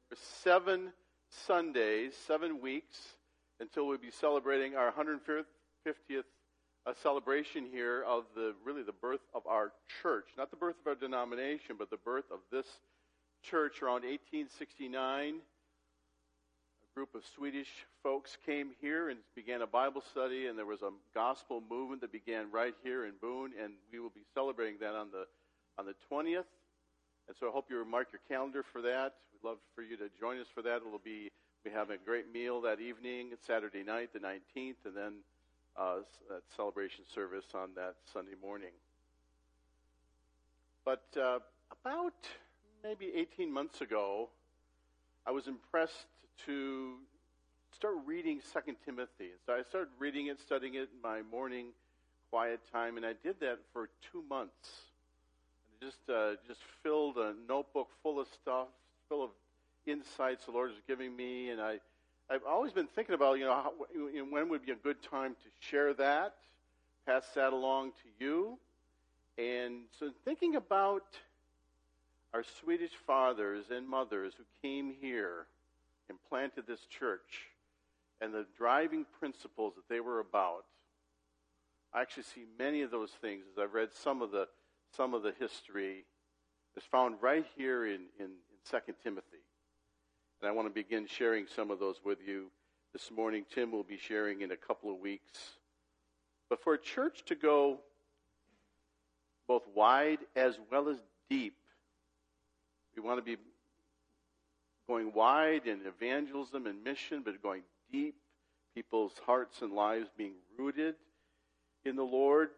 7 Sundays, 7 weeks, until we'll be celebrating our 150th celebration here of the birth of our church. Not the birth of our denomination, but the birth of this church around 1869. A group of Swedish folks came here and began a Bible study, and there was a gospel movement that began right here in Boone, and we will be celebrating that on the 20th. And so I hope you mark your calendar for that. We'd love for you to join us for that. We have a great meal that evening. It's Saturday night, the 19th, and then that celebration service on that Sunday morning. But about maybe 18 months ago, I was impressed to start reading 2 Timothy. So I started reading it, studying it in my morning quiet time, and I did that for 2 months. Just filled a notebook full of stuff, full of insights the Lord is giving me, and I've always been thinking about, when would be a good time to share that, pass that along to you. And so thinking about our Swedish fathers and mothers who came here and planted this church and the driving principles that they were about, I actually see many of those things as I've read some of the history is found right here in 2 Timothy. And I want to begin sharing some of those with you this morning. Tim will be sharing in a couple of weeks. But for a church to go both wide as well as deep, we want to be going wide in evangelism and mission, but going deep, people's hearts and lives being rooted in the Lord.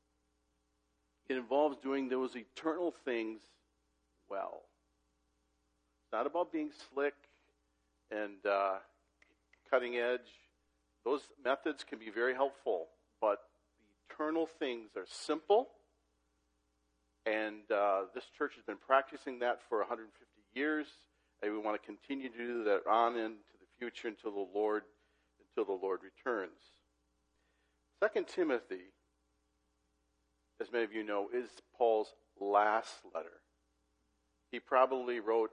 It involves doing those eternal things well. It's not about being slick and cutting edge. Those methods can be very helpful, but the eternal things are simple, and this church has been practicing that for 150 years, and we want to continue to do that on into the future until the Lord returns. 2 Timothy, as many of you know, is Paul's last letter. He probably wrote,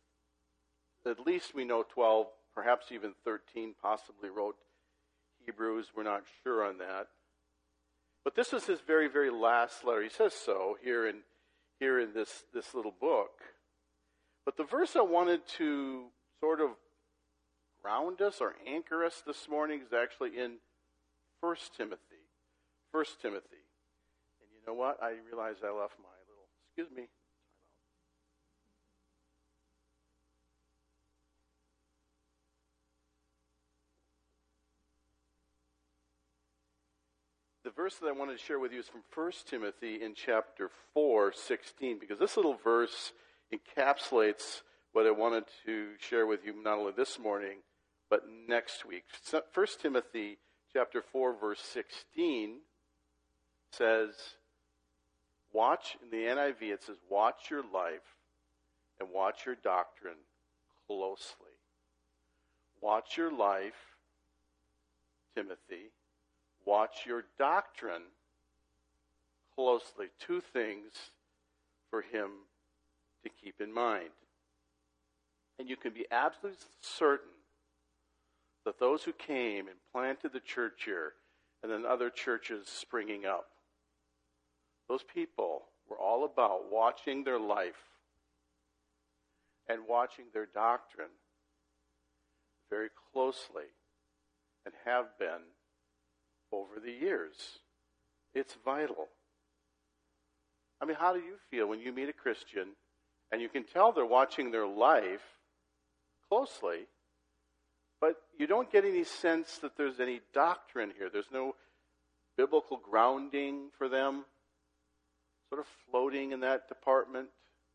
at least we know 12, perhaps even 13, possibly wrote Hebrews. We're not sure on that. But this is his very, very last letter. He says so here in this little book. But the verse I wanted to sort of ground us or anchor us this morning is actually in 1 Timothy. 1 Timothy. You know what? I realized I left my little, excuse me. The verse that I wanted to share with you is from 1 Timothy in chapter 4:16, because this little verse encapsulates what I wanted to share with you not only this morning, but next week. 1 Timothy chapter 4, verse 16 says, watch, in the NIV it says, watch your life and watch your doctrine closely. Watch your life, Timothy. Watch your doctrine closely. 2 things for him to keep in mind. And you can be absolutely certain that those who came and planted the church here, and then other churches springing up, those people were all about watching their life and watching their doctrine very closely, and have been over the years. It's vital. I mean, how do you feel when you meet a Christian and you can tell they're watching their life closely, but you don't get any sense that there's any doctrine here? There's no biblical grounding for them, sort of floating in that department.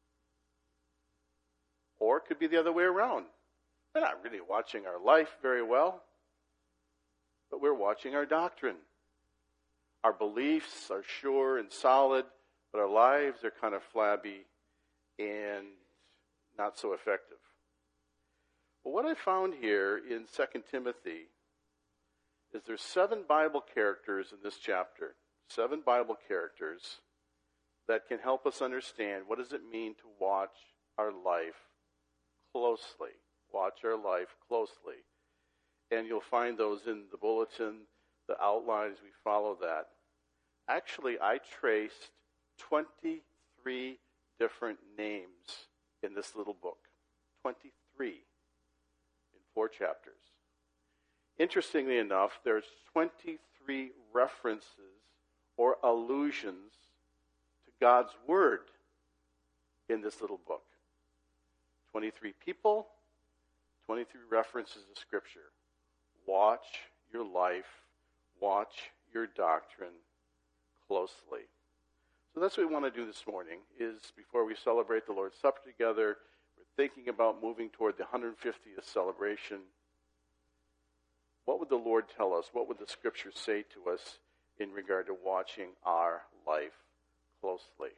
Or it could be the other way around. They're not really watching our life very well, but we're watching our doctrine. Our beliefs are sure and solid, but our lives are kind of flabby and not so effective. Well, what I found here in 2 Timothy is there's 7 Bible characters in this chapter. 7 Bible characters that can help us understand what does it mean to watch our life closely. Watch our life closely. And you'll find those in the bulletin, the outlines, we follow that. Actually, I traced 23 different names in this little book. 23 in 4 chapters. Interestingly enough, there's 23 references or allusions to God's Word in this little book. 23 people, 23 references to Scripture. Watch your life, watch your doctrine closely. So that's what we want to do this morning, is before we celebrate the Lord's Supper together, we're thinking about moving toward the 150th celebration. What would the Lord tell us? What would the Scripture say to us in regard to watching our life closely?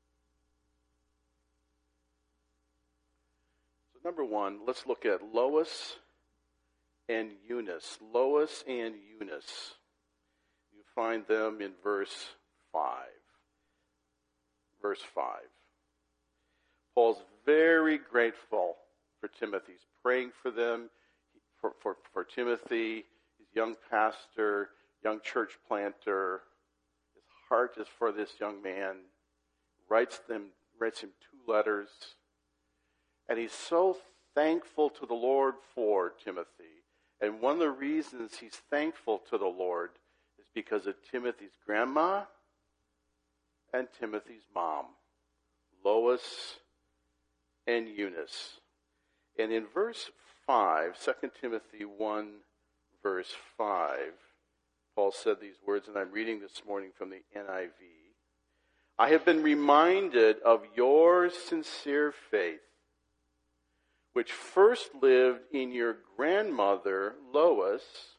So number one, let's look at Lois and Eunice. Lois and Eunice. You find them in verse 5. Verse 5. Paul's very grateful for Timothy. He's praying for them, for Timothy, his young pastor, young church planter. His heart is for this young man. Writes him 2 letters. And he's so thankful to the Lord for Timothy. And one of the reasons he's thankful to the Lord is because of Timothy's grandma and Timothy's mom, Lois and Eunice. And in verse 5, 2 Timothy 1, verse 5, Paul said these words, and I'm reading this morning from the NIV. I have been reminded of your sincere faith, which first lived in your grandmother, Lois,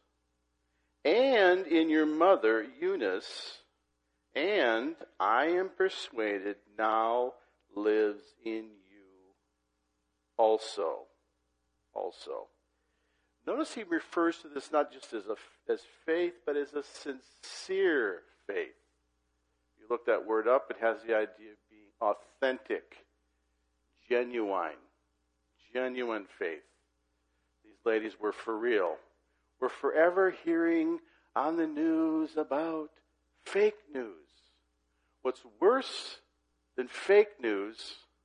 and in your mother, Eunice, and I am persuaded now lives in you also. Notice he refers to this not just as faith, but as a sincere faith. You look that word up, it has the idea of being authentic, genuine faith. These ladies were for real. We're forever hearing on the news about fake news. What's worse than fake news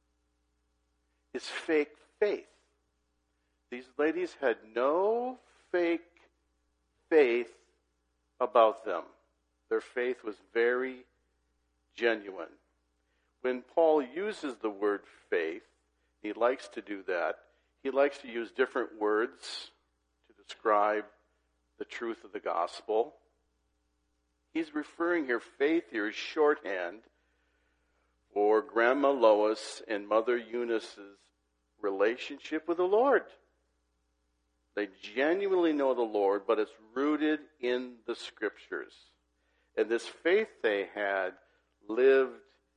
is fake faith. These ladies had no fake faith about them. Their faith was very genuine. When Paul uses the word faith, he likes to do that. He likes to use different words to describe the truth of the gospel. He's referring here, faith here is shorthand for Grandma Lois and Mother Eunice's relationship with the Lord. They genuinely know the Lord, but it's rooted in the Scriptures. And this faith they had lived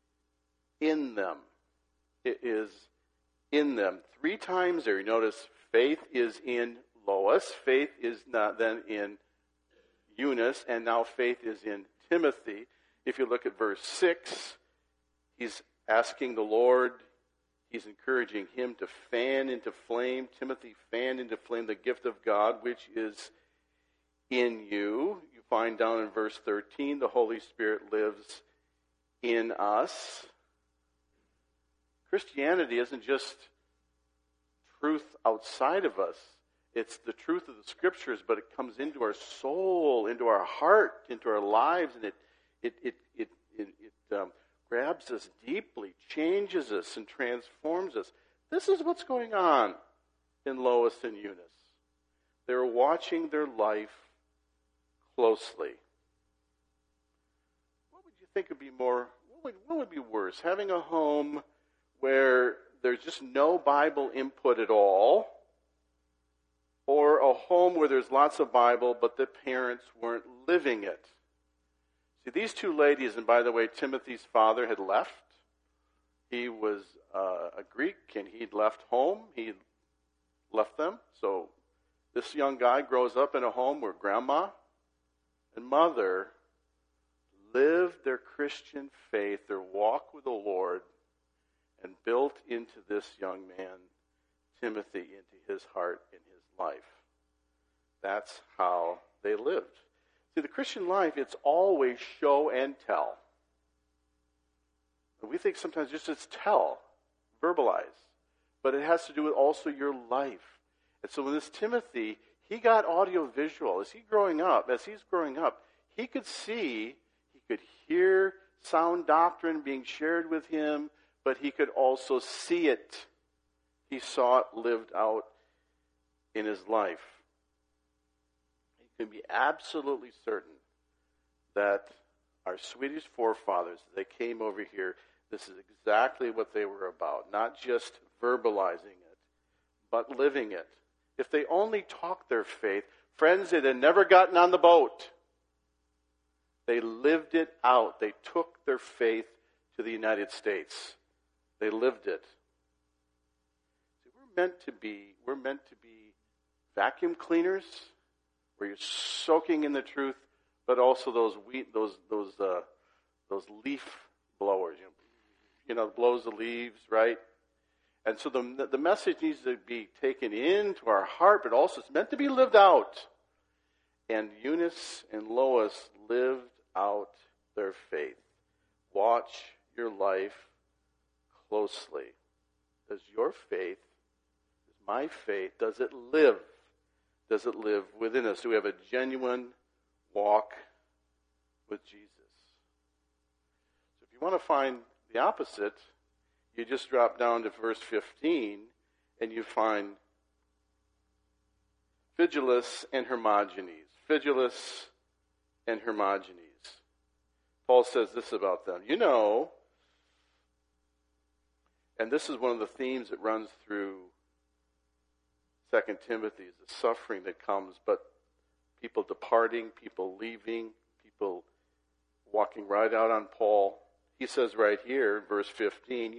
in them. It is in them. 3 times there, you notice faith is in Lois, faith is not then in Eunice, and now faith is in Timothy. If you look at verse 6, he's asking the Lord, he's encouraging him to fan into flame, Timothy, fan into flame the gift of God, which is in you. You find down in verse 13, the Holy Spirit lives in us. Christianity isn't just truth outside of us. It's the truth of the Scriptures, but it comes into our soul, into our heart, into our lives, and it grabs us deeply, changes us, and transforms us. This is what's going on in Lois and Eunice. They're watching their life closely. What would you think would be more? What would be worse? Having a home where there's just no Bible input at all, or a home where there's lots of Bible, but the parents weren't living it. See, these 2 ladies, and by the way, Timothy's father had left. He was a Greek, and he'd left home. He left them. So this young guy grows up in a home where grandma and mother lived their Christian faith, their walk with the Lord, and built into this young man, Timothy into his heart and his life. That's how they lived. See, the Christian life, it's always show and tell. We think sometimes just it's tell, verbalize. But it has to do with also your life. And so with this Timothy, he got audio-visual. As he's growing up, he could see, he could hear sound doctrine being shared with him, but he could also see it. He saw it lived out in his life. You can be absolutely certain that our Swedish forefathers, they came over here, this is exactly what they were about. Not just verbalizing it, but living it. If they only talked their faith, friends, they'd have never gotten on the boat. They lived it out. They took their faith to the United States. They lived it. See, we're meant to be vacuum cleaners, where you're soaking in the truth, but also those leaf blowers, blows the leaves, right? And so the message needs to be taken into our heart, but also it's meant to be lived out. And Eunice and Lois lived out their faith. Watch your life closely. Does your faith, does my faith, does it live? Does it live within us? Do we have a genuine walk with Jesus? So if you want to find the opposite, you just drop down to verse 15 and you find Phygelus and Hermogenes. Phygelus and Hermogenes. Paul says this about them. And this is one of the themes that runs through 2 Timothy, is the suffering that comes, but people departing, people leaving, people walking right out on Paul. He says right here, verse 15,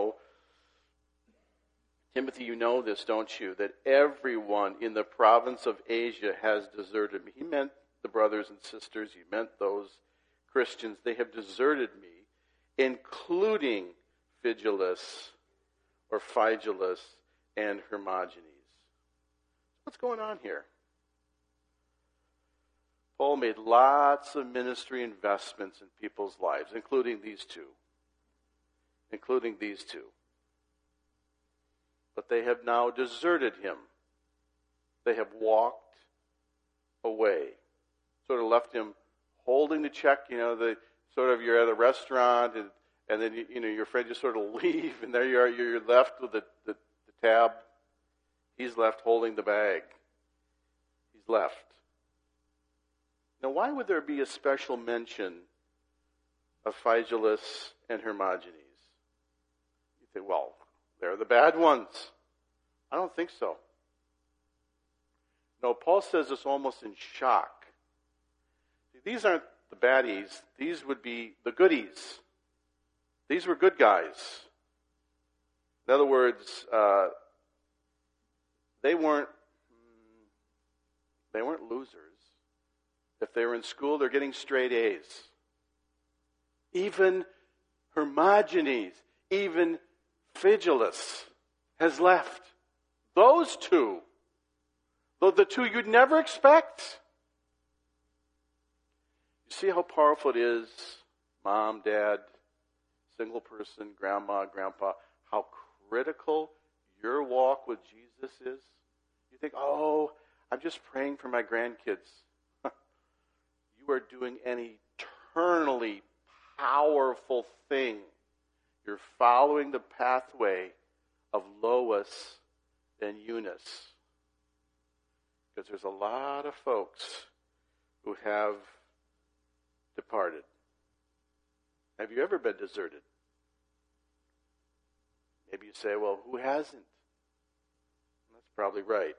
Timothy, you know this, don't you? That everyone in the province of Asia has deserted me. He meant the brothers and sisters. He meant those Christians. They have deserted me, including Phygelus and Hermogenes. What's going on here? Paul made lots of ministry investments in people's lives, including these two. But they have now deserted him. They have walked away. Sort of left him holding the check, you're at a restaurant and then your friend just sort of leave and there you are, you're left with the tab. He's left holding the bag. He's left. Now, why would there be a special mention of Phygelus and Hermogenes? You think, well, they're the bad ones. I don't think so. No, Paul says this almost in shock. These aren't the baddies. These would be the goodies. These were good guys. In other words, they weren't losers. If they were in school, they're getting straight A's. Even Hermogenes, even Phygelus has left. Those two, the two you'd never expect. You see how powerful it is, mom, dad, single person, grandma, grandpa, how critical your walk with Jesus is? You think, I'm just praying for my grandkids. You are doing an eternally powerful thing. You're following the pathway of Lois and Eunice. Because there's a lot of folks who have departed. Have you ever been deserted? Maybe you say, well, who hasn't? That's probably right.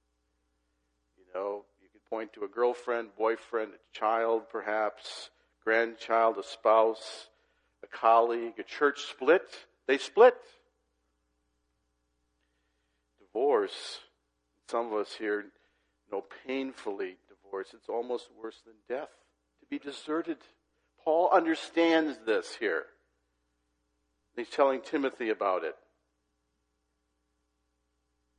You could point to a girlfriend, boyfriend, a child perhaps, grandchild, a spouse, a colleague, a church split. They split. Divorce. Some of us here know painfully divorce. It's almost worse than death. To be deserted. Paul understands this here. He's telling Timothy about it.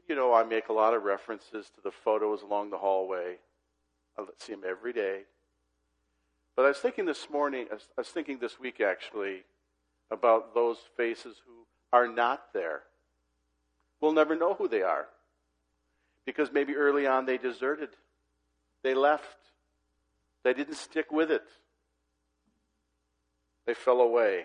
I make a lot of references to the photos along the hallway. I see them every day. But I was thinking this week actually, about those faces who are not there. We'll never know who they are. Because maybe early on they deserted. They left. They didn't stick with it. They fell away.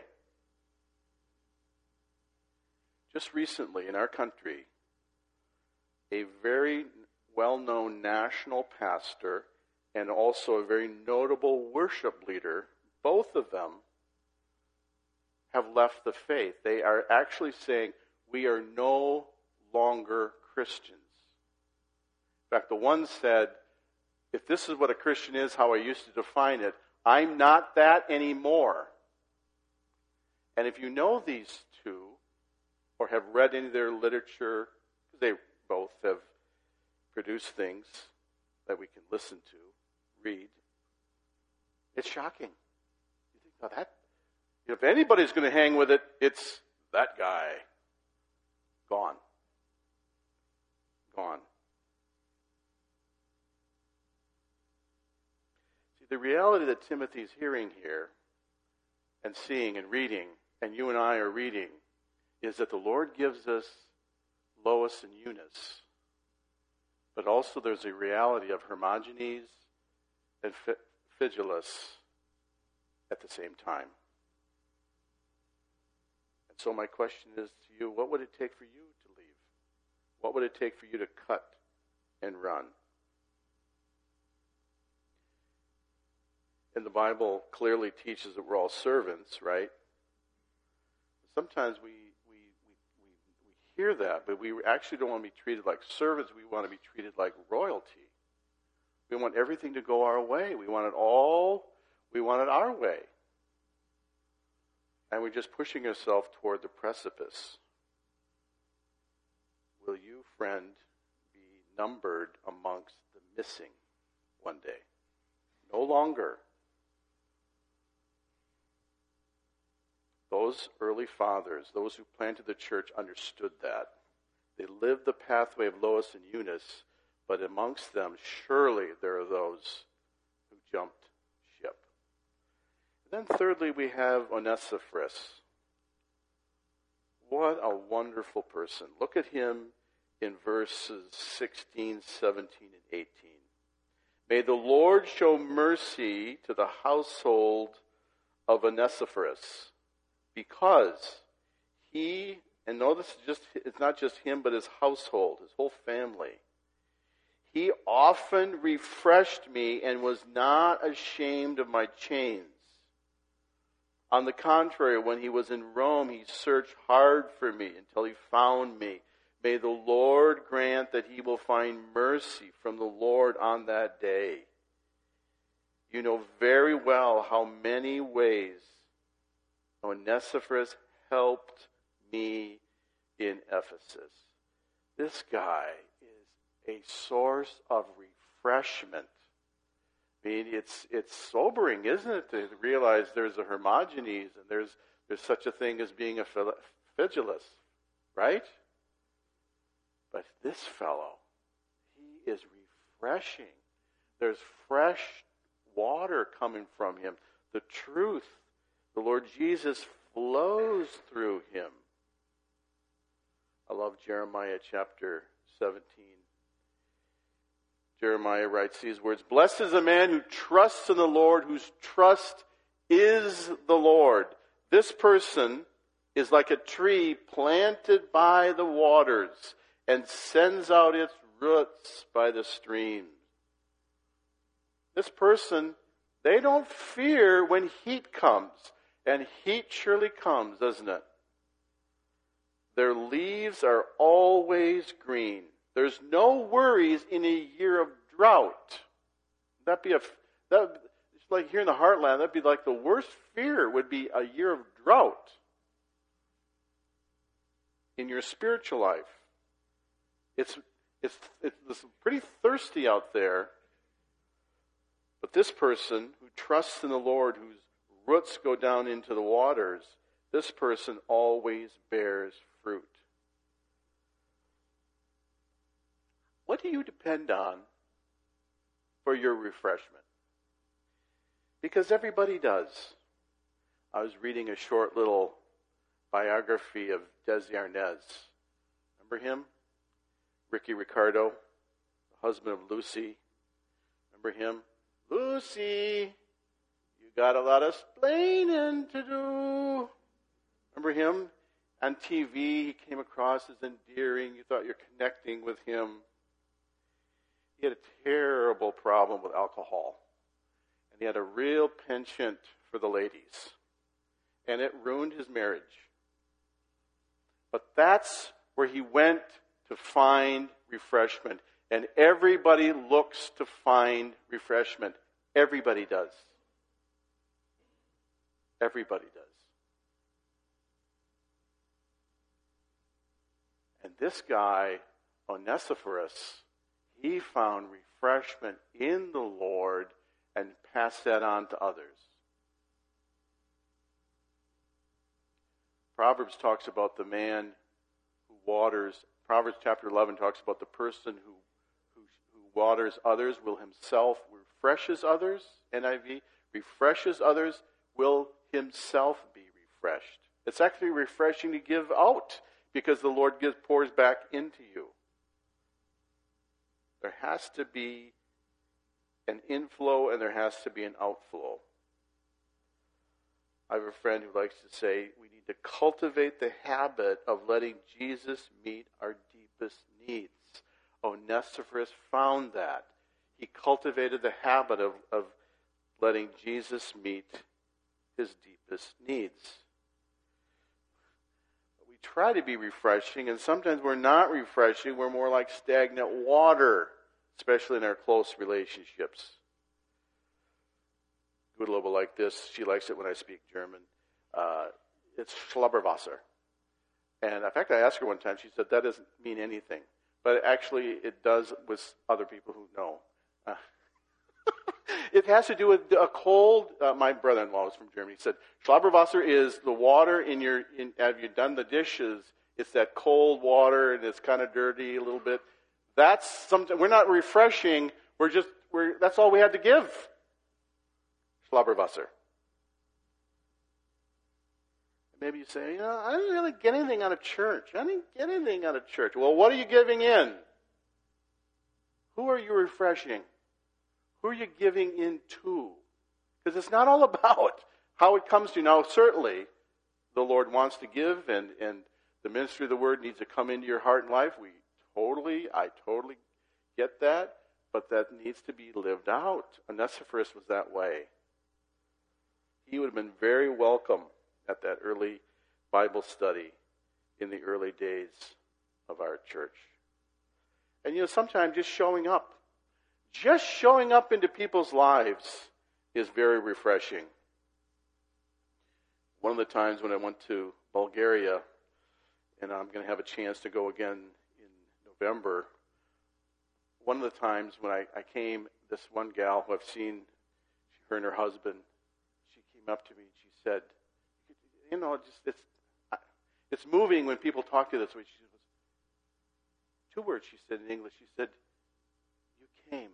Just recently in our country, a very well-known national pastor and also a very notable worship leader, both of them have left the faith. They are actually saying, we are no longer Christians. In fact, the one said, if this is what a Christian is, how I used to define it, I'm not that anymore. And if you know these two, or have read any of their literature, they both have produced things that we can listen to, read. It's shocking. You think, now that, if anybody's going to hang with it, it's that guy. Gone. Gone. See, the reality that Timothy's hearing here and seeing and reading, and you and I are reading, is that the Lord gives us Lois and Eunice. But also there's a reality of Hermogenes and Phygelus at the same time. And so my question is to you, what would it take for you to leave? What would it take for you to cut and run? And the Bible clearly teaches that we're all servants, right? Sometimes we hear that, but we actually don't want to be treated like servants. We want to be treated like royalty. We want everything to go our way. We want it our way. And we're just pushing ourselves toward the precipice. Will you, friend, be numbered amongst the missing one day? No longer. Those early fathers, those who planted the church, understood that. They lived the pathway of Lois and Eunice, but amongst them, surely there are those who jumped ship. And then thirdly, we have Onesiphorus. What a wonderful person. Look at him in verses 16, 17, and 18. May the Lord show mercy to the household of Onesiphorus, because he, and notice it's not just him, but his household, his whole family. He often refreshed me and was not ashamed of my chains. On the contrary, when he was in Rome, he searched hard for me until he found me. May the Lord grant that he will find mercy from the Lord on that day. You know very well how many ways Onesiphorus helped me in Ephesus. This guy is a source of refreshment. I mean, it's sobering, isn't it, to realize there's a Hermogenes and there's such a thing as being a Phygelus, right? But this fellow, he is refreshing. There's fresh water coming from him. The truth, the Lord Jesus flows through him. I love Jeremiah chapter 17. Jeremiah writes these words, "Blessed is the man who trusts in the Lord, whose trust is the Lord. This person is like a tree planted by the waters and sends out its roots by the streams." This person, they don't fear when heat comes. And heat surely comes, doesn't it? Their leaves are always green. There's no worries in a year of drought. It's like here in the heartland, that'd be like the worst fear would be a year of drought in your spiritual life. It's pretty thirsty out there. But this person who trusts in the Lord, whose roots go down into the waters, this person always bears fruit. do you depend on for your refreshment? Because everybody does. I was reading a short little biography of Desi Arnaz. Remember him? Ricky Ricardo, the husband of Lucy. Remember him? Lucy, you got a lot of splaining to do. Remember him? On TV, he came across as endearing. You thought you're connecting with him. He had a terrible problem with alcohol. And he had a real penchant for the ladies. And it ruined his marriage. But that's where he went to find refreshment. And everybody looks to find refreshment. Everybody does. Everybody does. And this guy, Onesiphorus, he found refreshment in the Lord and passed that on to others. Proverbs talks about the man who waters. Proverbs chapter 11 talks about the person who waters others will himself refreshes others. NIV, refreshes others will himself be refreshed. It's actually refreshing to give out because the Lord pours back into you. There has to be an inflow and there has to be an outflow. I have a friend who likes to say we need to cultivate the habit of letting Jesus meet our deepest needs. Onesiphorus found that. He cultivated the habit of letting Jesus meet his deepest needs. We try to be refreshing, and sometimes we're not refreshing. We're more like stagnant water, especially in our close relationships. Goodlobe will like this. She likes it when I speak German. It's Schlabberwasser. And in fact, I asked her one time, she said, that doesn't mean anything. But actually, it does with other people who know. It has to do with a cold. My brother-in-law was from Germany. He said, Schlabberwasser is the water have you done the dishes? It's that cold water, and it's kind of dirty a little bit. That's something. We're not refreshing. That's all we had to give. Schlabberwasser. Maybe you say, I didn't really get anything out of church. I didn't get anything out of church. Well, what are you giving in? Who are you refreshing? Who are you giving into? Because it's not all about how it comes to you. Now, certainly, the Lord wants to give, and the ministry of the Word needs to come into your heart and life. I totally get that, but that needs to be lived out. Onesiphorus was that way. He would have been very welcome at that early Bible study in the early days of our church. And sometimes just showing up into people's lives is very refreshing. One of the times when I went to Bulgaria, and I'm going to have a chance to go again in November, one of the times when I came, this one gal who I've seen, her and her husband, she came up to me and she said, it's moving when people talk to you this way. She said, 2 words she said in English. She said, you came.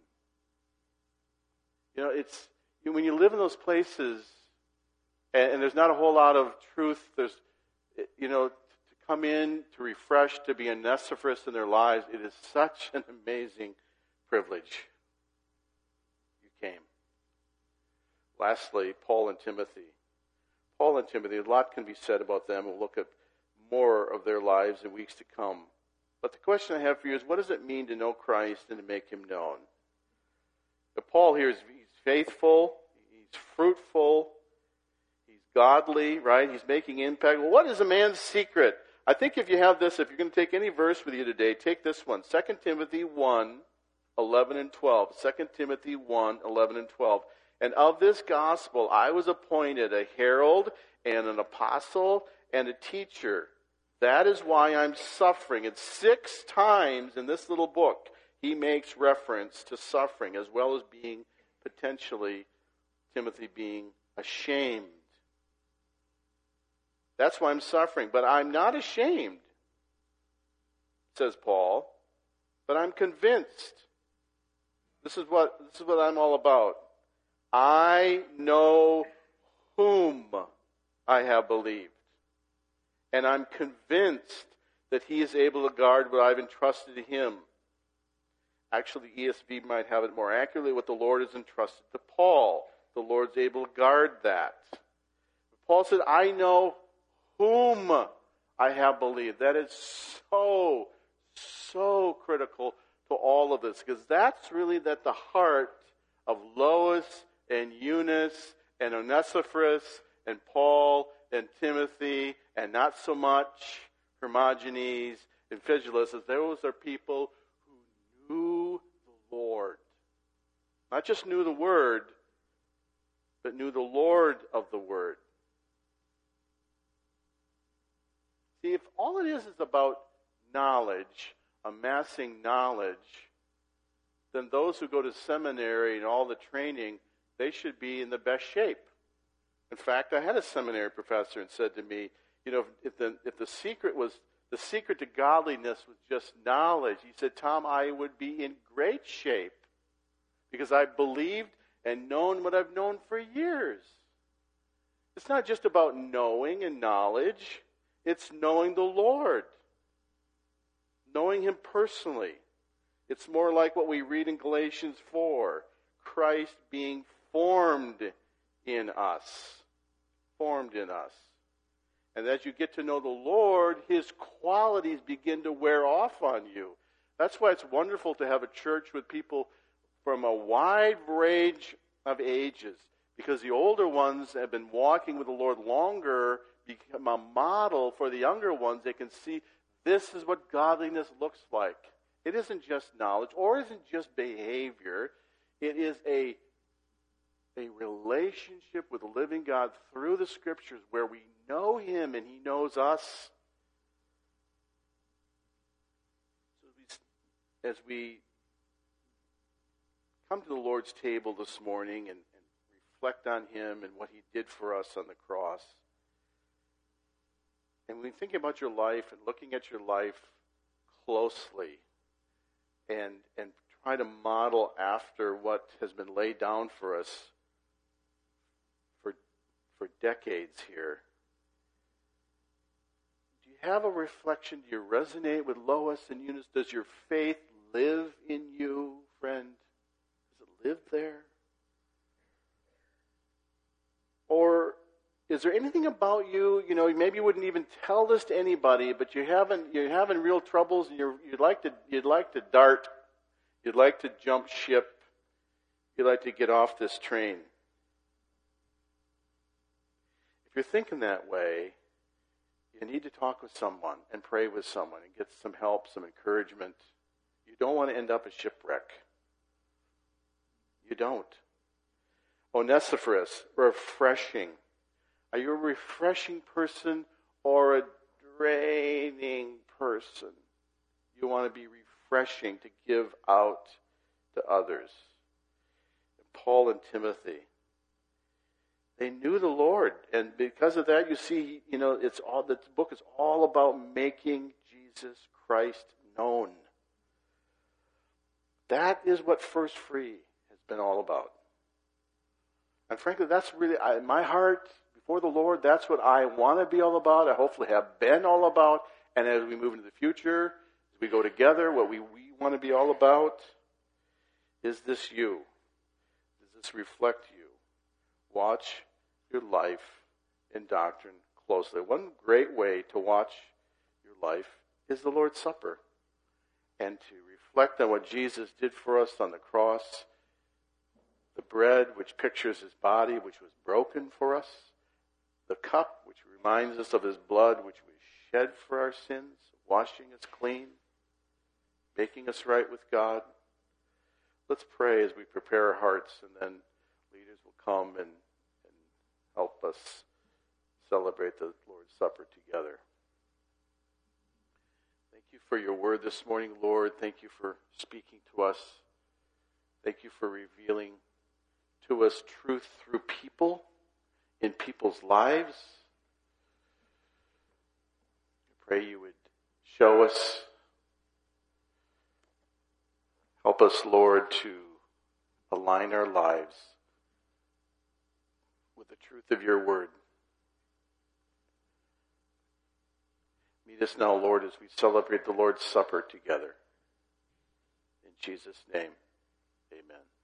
It's when you live in those places, and there's not a whole lot of truth. There's, to come in, to refresh, to be a Onesiphorus in their lives. It is such an amazing privilege. You came. Lastly, Paul and Timothy. A lot can be said about them. We'll look at more of their lives in weeks to come. But the question I have for you is, what does it mean to know Christ and to make him known? But Paul here he's faithful, he's fruitful, he's godly, right? He's making impact. Well, what is a man's secret? I think if you have this, if you're going to take any verse with you today, take this one. 2 Timothy 1, 11 and 12. 2 Timothy 1, 11 and 12. And of this gospel I was appointed a herald and an apostle and a teacher. That is why I'm suffering. And 6 times in this little book, he makes reference to suffering as well as being potentially, Timothy being ashamed. That's why I'm suffering. But I'm not ashamed, says Paul. but I'm convinced. This is what I'm all about. I know whom I have believed. And I'm convinced that he is able to guard what I've entrusted to him. Actually, ESV might have it more accurately, what the Lord has entrusted to Paul. The Lord's able to guard that. Paul said, I know whom I have believed. That is so critical to all of this, because that's really at the heart of Lois and Eunice and Onesiphorus and Paul and Timothy, and not so much Hermogenes and Phygelus, as those are people who knew the Lord. Not just knew the Word, but knew the Lord of the Word. See, if all it is about knowledge, amassing knowledge, then those who go to seminary and all the training, they should be in the best shape. In fact, I had a seminary professor and said to me, if the secret to godliness was just knowledge, he said, Tom, I would be in great shape because I've believed and known what I've known for years. It's not just about knowing and knowledge. It's knowing the Lord. Knowing him personally. It's more like what we read in Galatians 4. Christ being formed in us. Formed in us. And as you get to know the Lord, his qualities begin to wear off on you. That's why it's wonderful to have a church with people from a wide range of ages. Because the older ones have been walking with the Lord longer, become a model for the younger ones. They can see this is what godliness looks like. It isn't just knowledge or isn't just behavior. It is a relationship with the living God through the Scriptures where we know him and he knows us. So as we come to the Lord's table this morning and reflect on him and what he did for us on the cross, and when you think about your life and looking at your life closely and try to model after what has been laid down for us for decades here, do you have a reflection? Do you resonate with Lois and Eunice? Does your faith live in you, friend? Does it live there? Or is there anything about you, maybe you wouldn't even tell this to anybody, but you're having real troubles and you'd like to dart, you'd like to jump ship, you'd like to get off this train. If you're thinking that way, you need to talk with someone and pray with someone and get some help, some encouragement. You don't want to end up a shipwreck. You don't. Onesiphorus, refreshing. Are you a refreshing person or a draining person? You want to be refreshing to give out to others. Paul and Timothy, they knew the Lord, and because of that, you see, it's all. This book is all about making Jesus Christ known. That is what First Free has been all about. And frankly, that's really, my heart before the Lord, that's what I want to be all about. I hopefully have been all about. And as we move into the future, as we go together, what we want to be all about, is this you? Does this reflect you? Watch your life and doctrine closely. One great way to watch your life is the Lord's Supper. And to reflect on what Jesus did for us on the cross. The bread, which pictures his body, which was broken for us. The cup, which reminds us of his blood, which was shed for our sins, washing us clean, making us right with God. Let's pray as we prepare our hearts, and then leaders will come and help us celebrate the Lord's Supper together. Thank you for your word this morning, Lord. Thank you for speaking to us. Thank you for revealing to us truth through people, in people's lives. I pray you would show us Help us, Lord, to align our lives with the truth of your word. Meet us now, Lord, as we celebrate the Lord's Supper together. In Jesus' name, amen.